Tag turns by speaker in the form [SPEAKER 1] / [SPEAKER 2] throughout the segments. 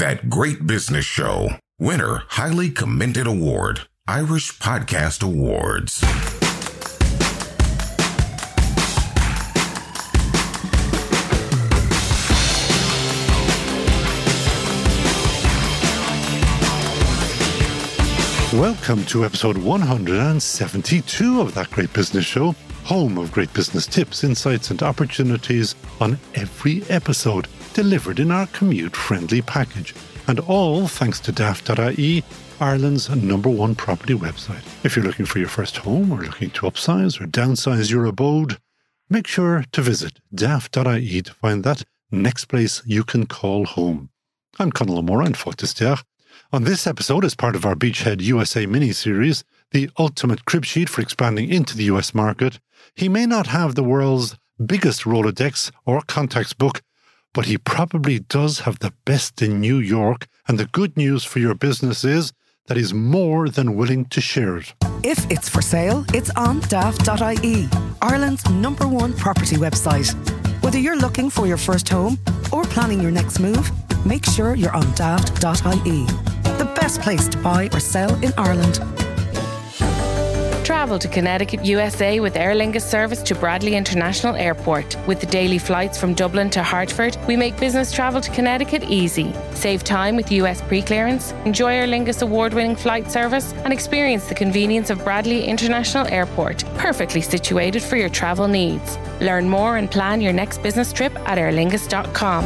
[SPEAKER 1] That Great Business Show. Winner, highly commended award. Irish Podcast Awards.
[SPEAKER 2] Welcome to episode 172 of That Great Business Show, home of great business tips, insights and opportunities on every episode, delivered in our commute-friendly package. And all thanks to Daft.ie, Ireland's #1 property website. If you're looking for your first home or looking to upsize or downsize your abode, make sure to visit Daft.ie to find that next place you can call home. I'm Conal O'Mora and Focus. On this episode, as part of our Beachhead USA mini-series, the ultimate crib sheet for expanding into the US market, he may not have the world's biggest Rolodex or contacts book, but he probably does have the best in New York, and the good news for your business is that he's more than willing to share it.
[SPEAKER 3] If it's for sale, it's on Daft.ie, Ireland's #1 property website. Whether you're looking for your first home or planning your next move, make sure you're on Daft.ie, the best place to buy or sell in Ireland.
[SPEAKER 4] Travel to Connecticut, USA with Aer Lingus service to Bradley International Airport. With the daily flights from Dublin to Hartford, we make business travel to Connecticut easy. Save time with US pre-clearance, enjoy Aer Lingus award-winning flight service, and experience the convenience of Bradley International Airport, perfectly situated for your travel needs. Learn more and plan your next business trip at aerlingus.com.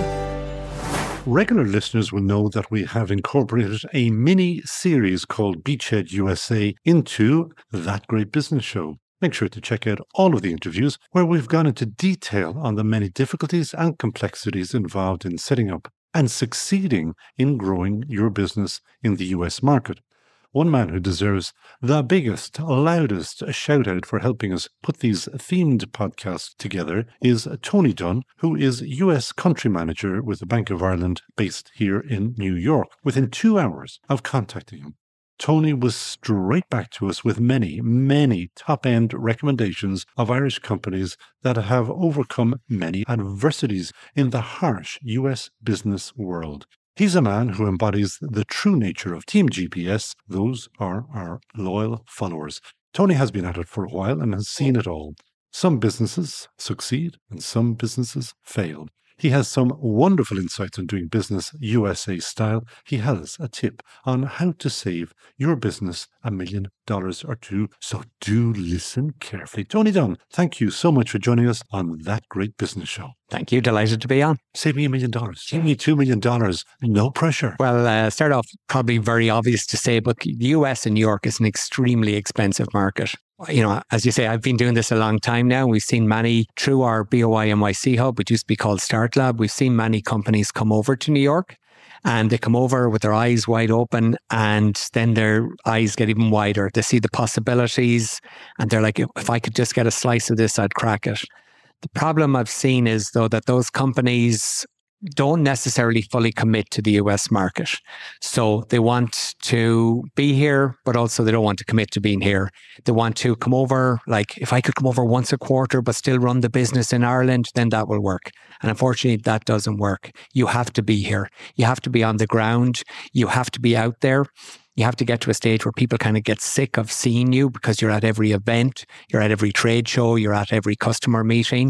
[SPEAKER 2] Regular listeners will know that we have incorporated a mini-series called Beachhead USA into That Great Business Show. Make sure to check out all of the interviews where we've gone into detail on the many difficulties and complexities involved in setting up and succeeding in growing your business in the US market. One man who deserves the biggest, loudest shout out for helping us put these themed podcasts together is Tony Dunn, who is US Country Manager with the Bank of Ireland based here in New York. Within 2 hours of contacting him, Tony was straight back to us with many, many top-end recommendations of Irish companies that have overcome many adversities in the harsh US business world. He's a man who embodies the true nature of Team GPS. Those are our loyal followers. Tony has been at it for a while and has seen it all. Some businesses succeed and some businesses fail. He has some wonderful insights on doing business USA style. He has a tip on how to save your business $1 million or two. So do listen carefully. Tony Dunn, thank you so much for joining us on That Great Business Show.
[SPEAKER 5] Thank you. Delighted to be on.
[SPEAKER 2] Save me $1 million. Save me $2 million. No pressure.
[SPEAKER 5] Well, start off probably very obvious to say, but the US and New York is an extremely expensive market. You know, as you say, I've been doing this a long time now. We've seen many through our BOI NYC hub, which used to be called Start Lab. We've seen many companies come over to New York, and they come over with their eyes wide open, and then their eyes get even wider. They see the possibilities, and they're like, if I could just get a slice of this, I'd crack it. The problem I've seen is, though, that those companies don't necessarily fully commit to the US market. So they want to be here, but also they don't want to commit to being here. They want to come over, like if I could come over once a quarter, but still run the business in Ireland, then that will work. And unfortunately, that doesn't work. You have to be here. You have to be on the ground. You have to be out there. You have to get to a stage where people kind of get sick of seeing you because you're at every event, you're at every trade show, you're at every customer meeting.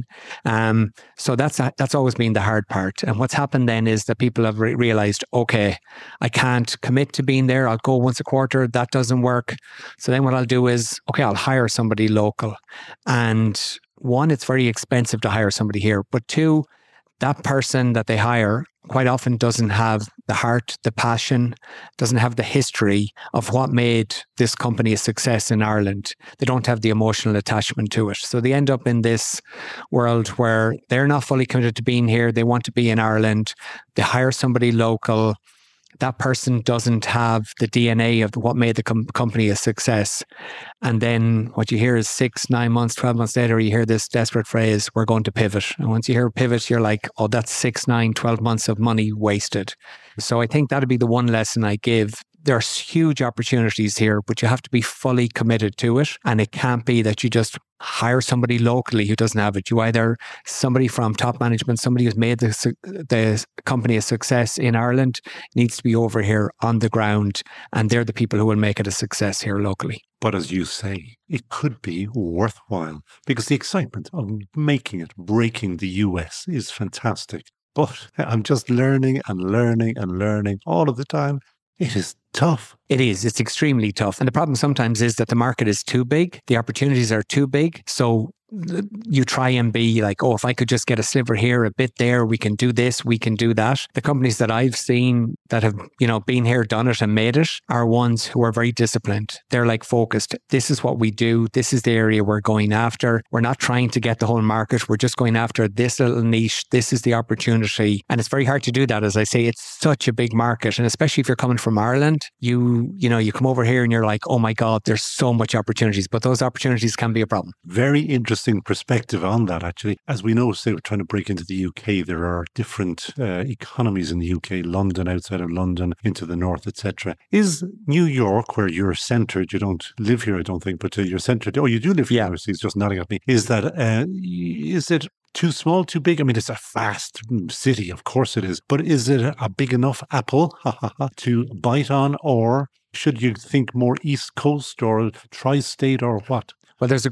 [SPEAKER 5] So that's always been the hard part. And what's happened then is that people have realized, okay, I can't commit to being there. I'll go once a quarter. That doesn't work. So then what I'll do is, okay, I'll hire somebody local. And one, it's very expensive to hire somebody here. But two, that person that they hire quite often doesn't have the heart, the passion, doesn't have the history of what made this company a success in Ireland. They don't have the emotional attachment to it. So they end up in this world where they're not fully committed to being here. They want to be in Ireland. They hire somebody local. That person doesn't have the DNA of what made the company a success. And then what you hear is 6, 9 months, 12 months later, you hear this desperate phrase, we're going to pivot. And once you hear pivot, you're like, oh, that's 6, 9, 12 months of money wasted. So I think that'd be the one lesson I give. There's huge opportunities here, but you have to be fully committed to it. And it can't be that you just hire somebody locally who doesn't have it. You either somebody from top management, somebody who's made the company a success in Ireland needs to be over here on the ground, and they're the people who will make it a success here locally.
[SPEAKER 2] But as you say, it could be worthwhile because the excitement of making it, breaking the US is fantastic. But I'm just learning and learning and learning all of the time. It is tough.
[SPEAKER 5] It is. It's extremely tough. And the problem sometimes is that the market is too big. The opportunities are too big. So you try and be like, oh, if I could just get a sliver here, a bit there, we can do this, we can do that. The companies that I've seen that have, been here, done it and made it are ones who are very disciplined. They're like focused. This is what we do. This is the area we're going after. We're not trying to get the whole market. We're just going after this little niche. This is the opportunity. And it's very hard to do that. As I say, it's such a big market. And especially if you're coming from Ireland, you come over here and you're like, oh my God, there's so much opportunities, but those opportunities can be a problem.
[SPEAKER 2] Very interesting perspective on that, actually. As we know, say we're trying to break into the UK, there are different economies in the UK, London, outside of London, into the north, etc. Is New York, where you're centred, you don't live here, I don't think, but you're centred, you do live here, it's just nodding at me, is it too small, too big? I mean, it's a vast city, of course it is, but is it a big enough apple to bite on, or should you think more East Coast or tri-state or what?
[SPEAKER 5] Well, there's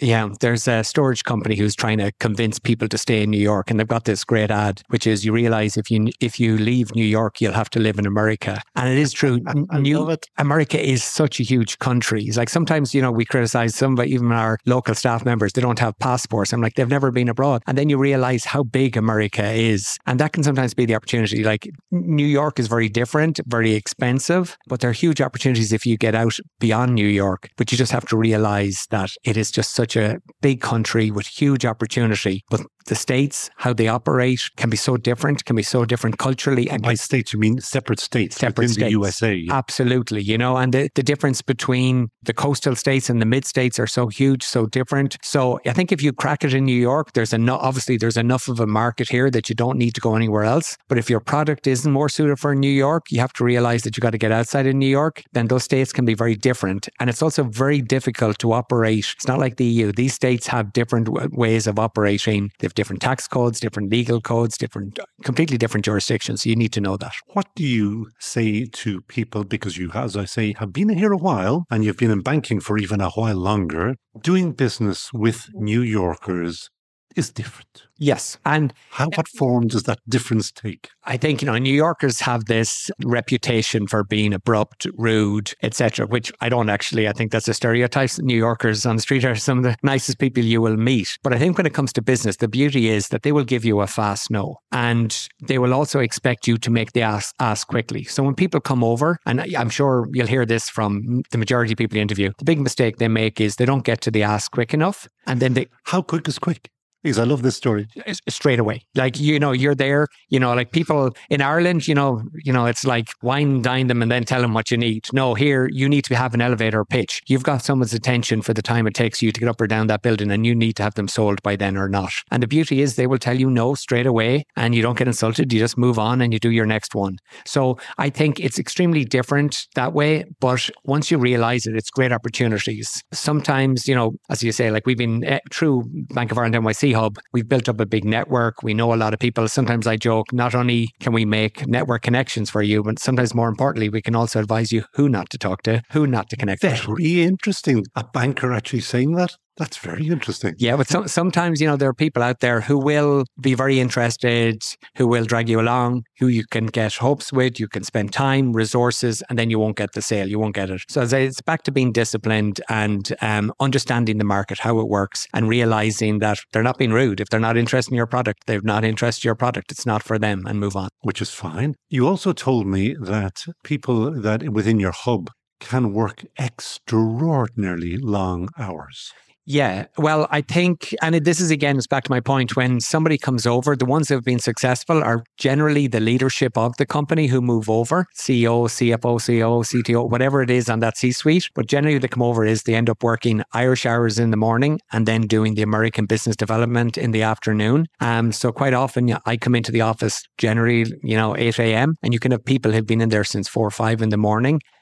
[SPEAKER 5] a storage company who's trying to convince people to stay in New York, and they've got this great ad, which is you realize if you leave New York, you'll have to live in America. And it is true.
[SPEAKER 2] I love it.
[SPEAKER 5] America is such a huge country. It's like sometimes, we criticize even our local staff members, they don't have passports. I'm like, they've never been abroad. And then you realize how big America is. And that can sometimes be the opportunity. Like New York is very different, very expensive, but there are huge opportunities if you get out beyond New York. But you just have to realize that it is just such a big country with huge opportunity. But the states, how they operate, can be so different culturally.
[SPEAKER 2] And by states, you mean separate states within the USA? Yeah.
[SPEAKER 5] Absolutely. And the difference between the coastal states and the mid-states are so huge, so different. So I think if you crack it in New York, there's enough of a market here that you don't need to go anywhere else. But if your product isn't more suited for New York, you have to realize that you got to get outside of New York. Then those states can be very different. And it's also very difficult to operate. It's not like the EU. These states have different ways of operating. They have different tax codes, different legal codes, completely different jurisdictions. So you need to know that.
[SPEAKER 2] What do you say to people, because you, as I say, have been here a while and you've been in banking for even a while longer, doing business with New Yorkers is different?
[SPEAKER 5] Yes. And
[SPEAKER 2] what form does that difference take?
[SPEAKER 5] I think, New Yorkers have this reputation for being abrupt, rude, etc., which I don't actually. I think that's a stereotype. New Yorkers on the street are some of the nicest people you will meet. But I think when it comes to business, the beauty is that they will give you a fast no. And they will also expect you to make the ask quickly. So when people come over, and I'm sure you'll hear this from the majority of people you interview, the big mistake they make is they don't get to the ask quick enough. And then
[SPEAKER 2] How quick is quick? Because I love this story.
[SPEAKER 5] Straight away. Like, you're there, like people in Ireland, it's like wine and dine them and then tell them what you need. No, here you need to have an elevator pitch. You've got someone's attention for the time it takes you to get up or down that building, and you need to have them sold by then or not. And the beauty is they will tell you no straight away, and you don't get insulted. You just move on and you do your next one. So I think it's extremely different that way. But once you realize it, it's great opportunities. Sometimes, as you say, like we've been through Bank of Ireland NYC Hub, we've built up a big network. We know a lot of people. Sometimes I joke, not only can we make network connections for you, but sometimes more importantly, we can also advise you who not to talk to, who not to connect with.
[SPEAKER 2] Very interesting. A banker actually saying that? That's very interesting.
[SPEAKER 5] Yeah, but sometimes, there are people out there who will be very interested, who will drag you along, who you can get hopes with, you can spend time, resources, and then you won't get the sale, you won't get it. So it's back to being disciplined and understanding the market, how it works, and realizing that they're not being rude. If they're not interested in your product, they're not interested in your product. It's not for them, and move on.
[SPEAKER 2] Which is fine. You also told me that people that within your hub can work extraordinarily long hours.
[SPEAKER 5] Yeah, well, I think, and this is again, it's back to my point, when somebody comes over, the ones that have been successful are generally the leadership of the company who move over, CEO, CFO, COO, CTO, whatever it is on that C-suite. But generally they come over is they end up working Irish hours in the morning and then doing the American business development in the afternoon. So quite often I come into the office generally, 8 a.m. and you can have people who've been in there since 4 or 5 in the morning.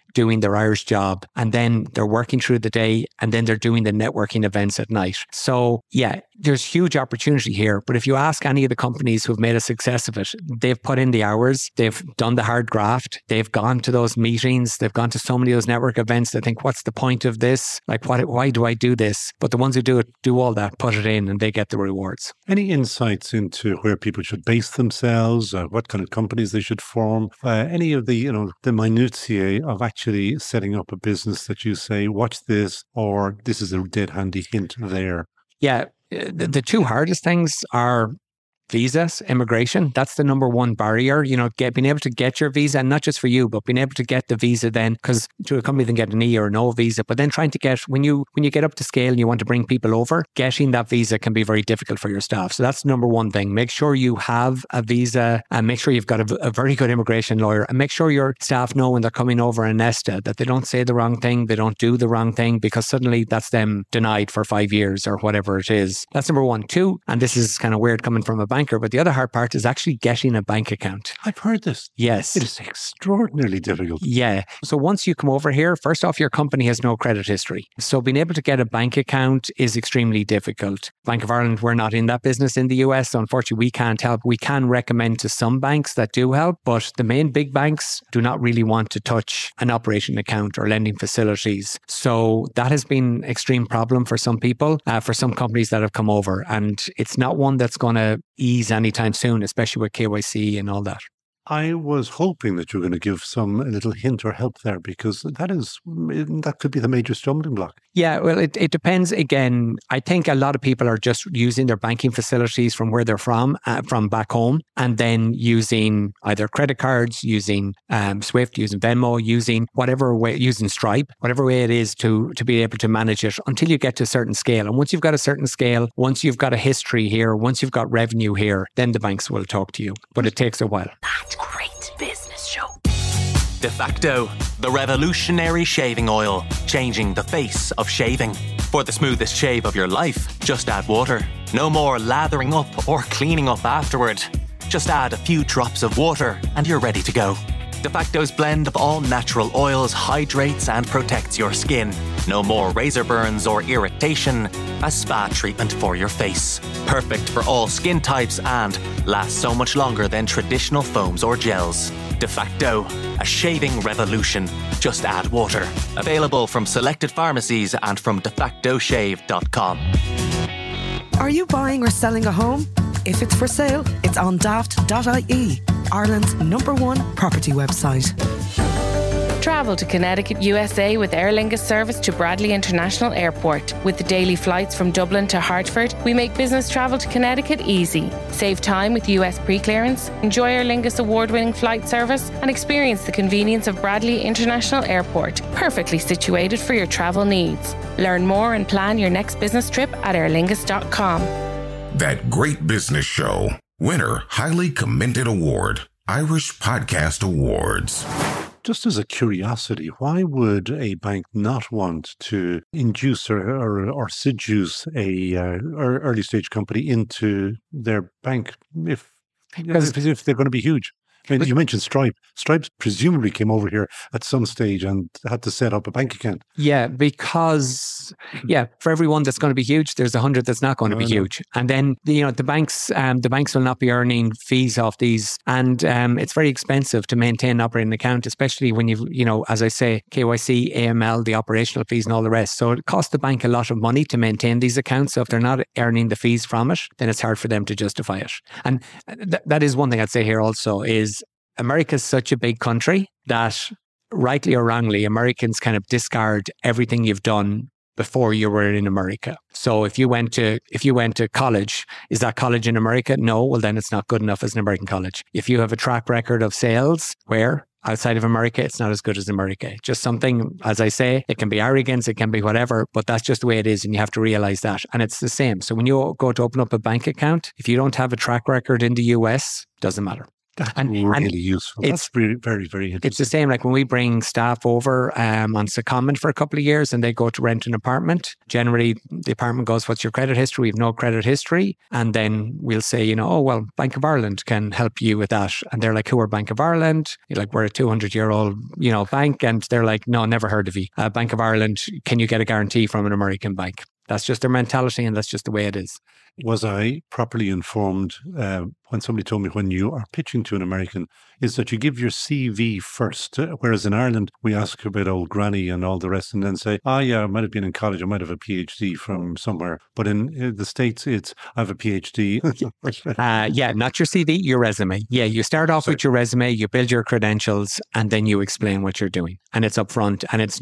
[SPEAKER 5] doing their Irish job, and then they're working through the day, and then they're doing the networking events at night. So yeah, there's huge opportunity here. But if you ask any of the companies who've made a success of it, they've put in the hours, they've done the hard graft, they've gone to those meetings, they've gone to so many of those network events. They think, what's the point of this? Like, why do I do this? But the ones who do it, do all that, put it in, and they get the rewards.
[SPEAKER 2] Any insights into where people should base themselves, what kind of companies they should form, any of the, the minutiae of actually setting up a business that you say, watch this, or this is a dead handy hint there?
[SPEAKER 5] Yeah, the two hardest things are visas, immigration. That's the number one barrier, being able to get your visa, and not just for you, but being able to get the visa then, because to a company can get an E or no visa, but then trying to get, when you get up to scale and you want to bring people over, getting that visa can be very difficult for your staff. So that's the number one thing. Make sure you have a visa, and make sure you've got a very good immigration lawyer, and make sure your staff know when they're coming over in Nesta that they don't say the wrong thing, they don't do the wrong thing, because suddenly that's them denied for 5 years or whatever it is. That's number 1. 2, and this is kind of weird coming from a banker, but the other hard part is actually getting a bank account.
[SPEAKER 2] I've heard this.
[SPEAKER 5] Yes.
[SPEAKER 2] It is extraordinarily difficult.
[SPEAKER 5] Yeah. So once you come over here, first off, your company has no credit history. So being able to get a bank account is extremely difficult. Bank of Ireland, we're not in that business in the US. So unfortunately, we can't help. We can recommend to some banks that do help, but the main big banks do not really want to touch an operating account or lending facilities. So that has been an extreme problem for some people, for some companies that have come over. And it's not one that's going to ease anytime soon, especially with KYC and all that.
[SPEAKER 2] I was hoping that you were going to give a little hint or help there, because that could be the major stumbling block.
[SPEAKER 5] Yeah, well, it depends. Again, I think a lot of people are just using their banking facilities from where they're from back home, and then using either credit cards, using Swift, using Venmo, using whatever way, using Stripe, whatever way it is to be able to manage it until you get to a certain scale. And once you've got a certain scale, once you've got a history here, once you've got revenue here, then the banks will talk to you. But it takes a while.
[SPEAKER 6] Great business show. DeFacto, the revolutionary shaving oil, changing the face of shaving. For the smoothest shave of your life, just add water. No more lathering up or cleaning up afterward. Just add a few drops of water and you're ready to go. DeFacto's blend of all natural oils hydrates and protects your skin. No more razor burns or irritation. A spa treatment for your face. Perfect for all skin types and lasts so much longer than traditional foams or gels. DeFacto, a shaving revolution. Just add water. Available from selected pharmacies and from defactoshave.com.
[SPEAKER 3] Are you buying or selling a home? If it's for sale, it's on daft.ie, Ireland's #1 property website.
[SPEAKER 4] Travel to Connecticut, USA with Aer Lingus service to Bradley International Airport. With the daily flights from Dublin to Hartford, we make business travel to Connecticut easy. Save time with US pre-clearance, enjoy Aer Lingus award-winning flight service, and experience the convenience of Bradley International Airport, perfectly situated for your travel needs. Learn more and plan your next business trip at aerlingus.com.
[SPEAKER 1] That Great Business Show. Winner, highly commended award. Irish Podcast Awards.
[SPEAKER 2] Just as a curiosity, why would a bank not want to induce or seduce a early stage company into their bank if they're going to be huge? I mean, you mentioned Stripe. Stripe presumably came over here at some stage and had to set up a bank account.
[SPEAKER 5] Yeah, because for everyone that's going to be huge, there's 100 that's not going to be huge. And then the banks will not be earning fees off these, and it's very expensive to maintain an operating account, especially when you've as I say, KYC, AML, the operational fees, and all the rest. So it costs the bank a lot of money to maintain these accounts. So if they're not earning the fees from it, then it's hard for them to justify it. And that is one thing I'd say here also is America is such a big country that, rightly or wrongly, Americans kind of discard everything you've done before you were in America. So if you went to college, is that college in America? No, well then it's not good enough as an American college. If you have a track record of sales where outside of America, it's not as good as America. Just something, as I say, it can be arrogance, it can be whatever, but that's just the way it is, and you have to realize that. And it's the same. So when you go to open up a bank account, if you don't have a track record in the US, doesn't matter.
[SPEAKER 2] That's really useful. That's really very, very interesting.
[SPEAKER 5] It's the same like when we bring staff over on secondment for a couple of years and they go to rent an apartment. Generally, the apartment goes, what's your credit history? We have no credit history. And then we'll say, oh, well, Bank of Ireland can help you with that. And they're like, who are Bank of Ireland? You're like, we're a 200-year-old, bank. And they're like, no, never heard of you. Bank of Ireland, can you get a guarantee from an American bank? That's just their mentality and that's just the way it is.
[SPEAKER 2] Was I properly informed when somebody told me when you are pitching to an American is that you give your CV first, whereas in Ireland, we ask about old granny and all the rest and then say, yeah, I might have been in college, I might have a PhD from somewhere. But in the States, it's, I have a PhD.
[SPEAKER 5] Not your CV, your resume. Yeah, you start off with your resume, you build your credentials, and then you explain what you're doing. And it's upfront. And it's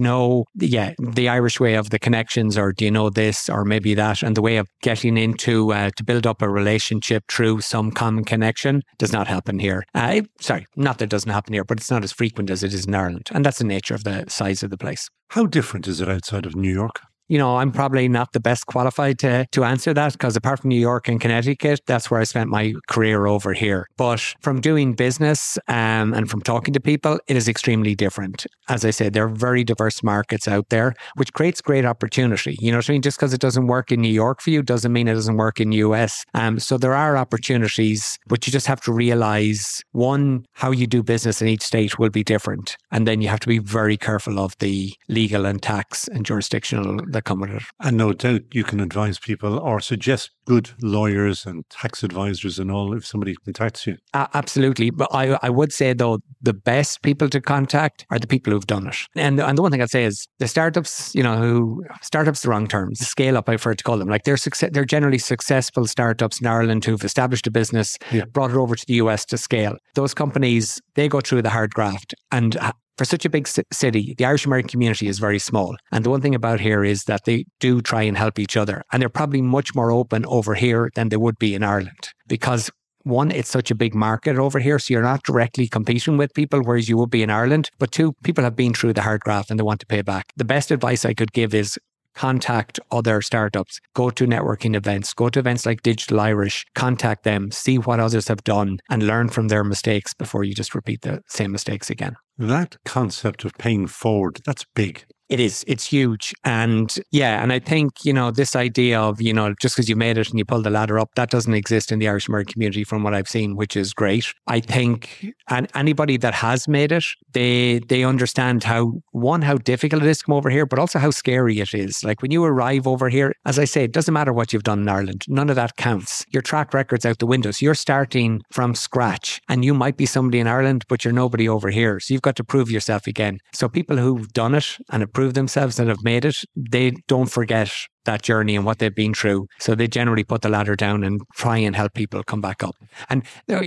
[SPEAKER 5] the Irish way of the connections, or do you know this, or maybe that, and the way of getting into to build up a relationship through some common connection does not happen here. Not that it doesn't happen here, but it's not as frequent as it is in Ireland. And that's the nature of the size of the place.
[SPEAKER 2] How different is it outside of New York?
[SPEAKER 5] I'm probably not the best qualified to answer that because apart from New York and Connecticut, that's where I spent my career over here. But from doing business and from talking to people, it is extremely different. As I said, there are very diverse markets out there, which creates great opportunity. You know what I mean? Just because it doesn't work in New York for you doesn't mean it doesn't work in the US. So there are opportunities, but you just have to realize, one, how you do business in each state will be different. And then you have to be very careful of the legal and tax and jurisdictional that come with it.
[SPEAKER 2] And no doubt you can advise people or suggest good lawyers and tax advisors and all if somebody contacts you.
[SPEAKER 5] Absolutely. But I would say, though, the best people to contact are the people who've done it. And the one thing I'd say is the startups, startups the wrong terms, scale up, I prefer to call them. Like they're generally successful startups in Ireland who've established a business, brought it over to the US to scale. Those companies, they go through the hard graft. And for such a big city, the Irish American community is very small. And the one thing about here is that they do try and help each other. And they're probably much more open over here than they would be in Ireland. Because one, it's such a big market over here, so you're not directly competing with people, whereas you would be in Ireland. But two, people have been through the hard graft and they want to pay back. The best advice I could give is contact other startups, go to networking events, go to events like Digital Irish, contact them, see what others have done and learn from their mistakes before you just repeat the same mistakes again.
[SPEAKER 2] That concept of paying forward, that's big.
[SPEAKER 5] It is. It's huge. And and I think, this idea of, just because you made it and you pulled the ladder up, that doesn't exist in the Irish American community from what I've seen, which is great. I think anybody that has made it, they understand how difficult it is to come over here, but also how scary it is. Like when you arrive over here, as I say, it doesn't matter what you've done in Ireland. None of that counts. Your track record's out the window. So you're starting from scratch and you might be somebody in Ireland, but you're nobody over here. So you've got to prove yourself again. So people who've done it and have proved themselves and have made it, they don't forget that journey and what they've been through. So they generally put the ladder down and try and help people come back up. And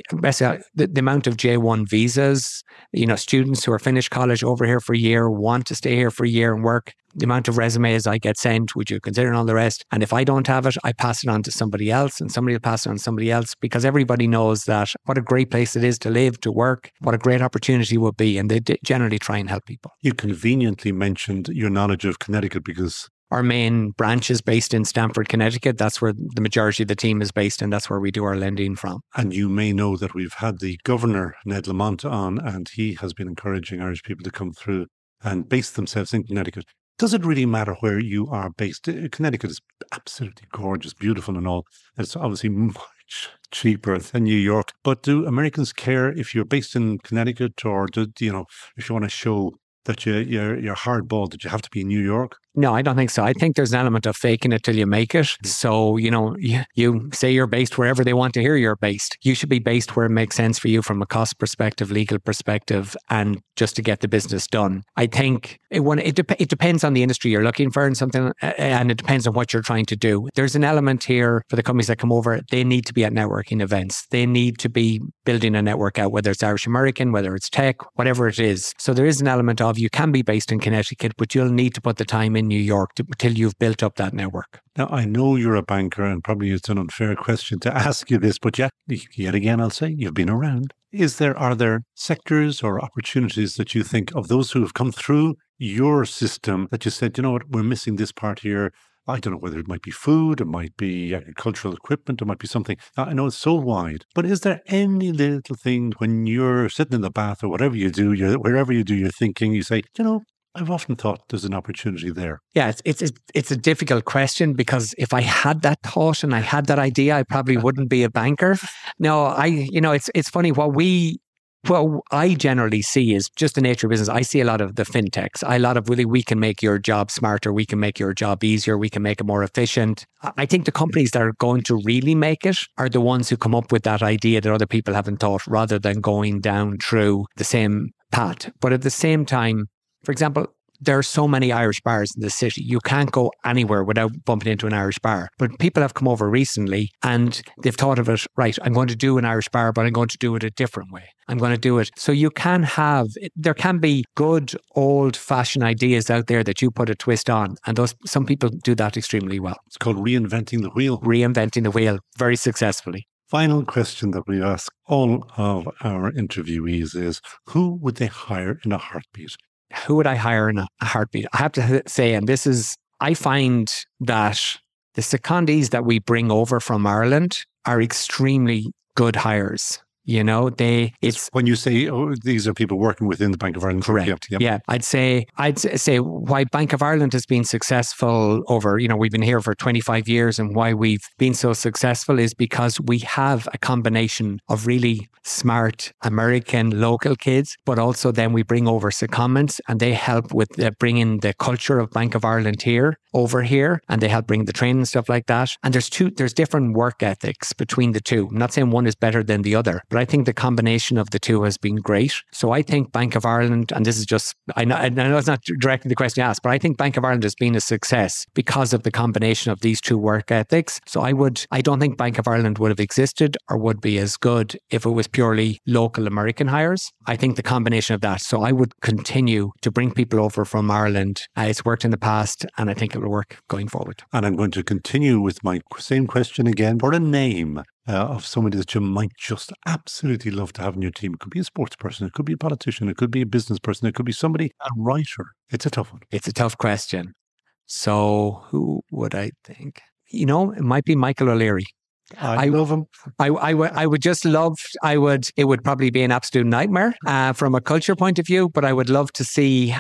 [SPEAKER 5] the amount of J1 visas, students who are finished college over here for a year, want to stay here for a year and work, the amount of resumes I get sent, would you consider, and all the rest. And if I don't have it, I pass it on to somebody else and somebody will pass it on to somebody else because everybody knows that what a great place it is to live, to work, what a great opportunity would be. And they generally try and help people.
[SPEAKER 2] You conveniently mentioned your knowledge of Connecticut because
[SPEAKER 5] our main branch is based in Stamford, Connecticut. That's where the majority of the team is based and that's where we do our lending from.
[SPEAKER 2] And you may know that we've had the Governor, Ned Lamont, on and he has been encouraging Irish people to come through and base themselves in Connecticut. Does it really matter where you are based? Connecticut is absolutely gorgeous, beautiful and all. It's obviously much cheaper than New York. But do Americans care if you're based in Connecticut or if you want to show that you're hardball, that you have to be in New York?
[SPEAKER 5] No, I don't think so. I think there's an element of faking it till you make it. So, you say you're based wherever they want to hear you're based. You should be based where it makes sense for you from a cost perspective, legal perspective, and just to get the business done. I think it depends on the industry you're looking for and something, and it depends on what you're trying to do. There's an element here for the companies that come over. They need to be at networking events. They need to be building a network out, whether it's Irish American, whether it's tech, whatever it is. So there is an element of you can be based in Connecticut, but you'll need to put the time in New York till you've built up that network.
[SPEAKER 2] Now, I know you're a banker and probably it's an unfair question to ask you this, but yet again, I'll say you've been around. Are there sectors or opportunities that you think of those who have come through your system that you said, you know what, we're missing this part here? I don't know whether it might be food, it might be agricultural equipment, it might be something. I know it's so wide, but is there any little thing when you're sitting in the bath or whatever you do, wherever you do your thinking, you say, I've often thought there's an opportunity there.
[SPEAKER 5] Yeah, it's a difficult question, because if I had that thought and I had that idea, I probably wouldn't be a banker. No, it's funny. What I generally see is just the nature of business. I see a lot of the fintechs. A lot of really, we can make your job smarter. We can make your job easier. We can make it more efficient. I think the companies that are going to really make it are the ones who come up with that idea that other people haven't thought, rather than going down through the same path. But at the same time, for example, there are so many Irish bars in the city. You can't go anywhere without bumping into an Irish bar. But people have come over recently and they've thought of it, right, I'm going to do an Irish bar, but I'm going to do it a different way. I'm going to do it. So there can be good old-fashioned ideas out there that you put a twist on. And some people do that extremely well.
[SPEAKER 2] It's called reinventing the wheel.
[SPEAKER 5] Reinventing the wheel very successfully.
[SPEAKER 2] Final question that we ask all of our interviewees is, who would they hire in a heartbeat?
[SPEAKER 5] Who would I hire in a heartbeat? I have to say, I find that the secondees that we bring over from Ireland are extremely good hires. It's
[SPEAKER 2] when you say, these are people working within the Bank of Ireland.
[SPEAKER 5] Correct. Yep. Yeah. I'd say why Bank of Ireland has been successful over, we've been here for 25 years, and why we've been so successful is because we have a combination of really smart American local kids, but also then we bring over secondments, and they help with bringing the culture of Bank of Ireland over here, and they help bring the training and stuff like that. And there's different work ethics between the two. I'm not saying one is better than the other, but I think the combination of the two has been great. So I think Bank of Ireland, and this is just, I know it's not directly the question you asked, but I think Bank of Ireland has been a success because of the combination of these two work ethics. So I don't think Bank of Ireland would have existed or would be as good if it was purely local American hires. I think the combination of that. So I would continue to bring people over from Ireland. It's worked in the past, and I think it will work going forward.
[SPEAKER 2] And I'm going to continue with my same question again for a name of somebody that you might just absolutely love to have in your team. It could be a sports person, it could be a politician, it could be a business person, it could be somebody, a writer. It's a tough one.
[SPEAKER 5] It's a tough question. So who would I think? It might be Michael O'Leary.
[SPEAKER 2] I love him.
[SPEAKER 5] I would just love, it would probably be an absolute nightmare from a culture point of view, but I would love to see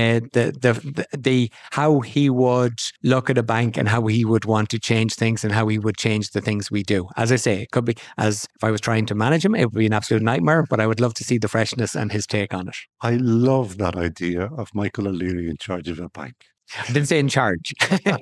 [SPEAKER 5] the how he would look at a bank and how he would want to change things and how he would change the things we do. As I say, it could be, as if I was trying to manage him, it would be an absolute nightmare, but I would love to see the freshness and his take on it.
[SPEAKER 2] I love that idea of Michael O'Leary in charge of a bank.
[SPEAKER 5] I didn't say in charge.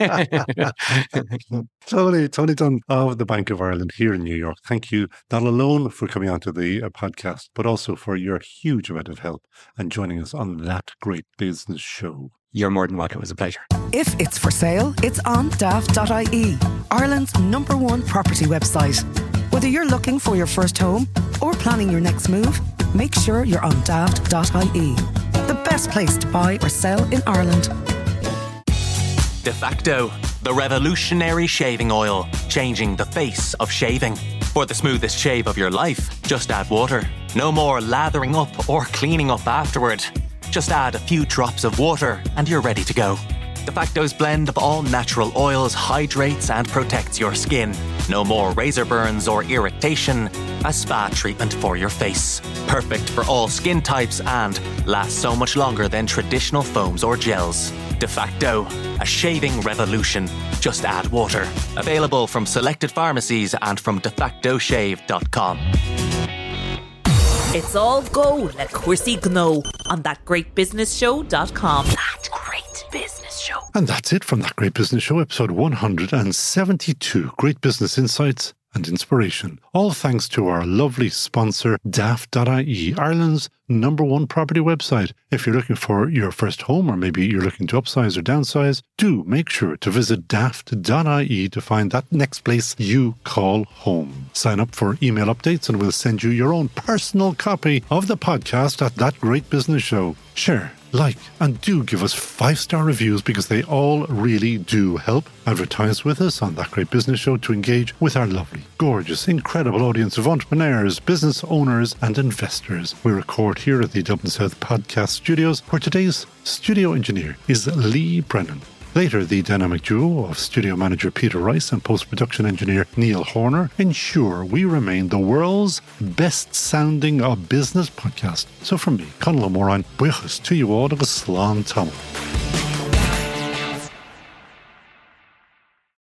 [SPEAKER 2] Tony Dunn of the Bank of Ireland here in New York. Thank you not alone for coming onto the podcast, but also for your huge amount of help and joining us on That Great Business Show.
[SPEAKER 5] You're more than welcome. It was a pleasure.
[SPEAKER 3] If it's for sale, it's on daft.ie, Ireland's #1 property website. Whether you're looking for your first home or planning your next move, make sure you're on daft.ie, the best place to buy or sell in Ireland.
[SPEAKER 6] Defacto, the revolutionary shaving oil, changing the face of shaving. For the smoothest shave of your life, just add water. No more lathering up or cleaning up afterward. Just add a few drops of water and you're ready to go. Defacto's blend of all natural oils hydrates and protects your skin. No more razor burns or irritation. A spa treatment for your face. Perfect for all skin types and lasts so much longer than traditional foams or gels. Defacto, a shaving revolution. Just add water. Available from selected pharmacies and from defactoshave.com.
[SPEAKER 7] It's all go, let Cursey know on thatgreatbusinessshow.com. That Great Business Show.
[SPEAKER 2] And that's it from That Great Business Show, episode 172. Great business insights and inspiration. All thanks to our lovely sponsor, daft.ie, Ireland's #1 property website. If you're looking for your first home, or maybe you're looking to upsize or downsize, do make sure to visit daft.ie to find that next place you call home. Sign up for email updates and we'll send you your own personal copy of the podcast at That Great Business Show. Share, like, and do give us 5-star reviews because they all really do help. Advertise with us on That Great Business Show to engage with our lovely, gorgeous, incredible audience of entrepreneurs, business owners, and investors. We record here at the Dublin South Podcast Studios, where today's studio engineer is Lee Brennan. Later, the dynamic duo of studio manager Peter Rice and post-production engineer Neil Horner ensure we remain the world's best-sounding business podcast. So from me, Conal O'Moran, buchas to you all agus slán tamil.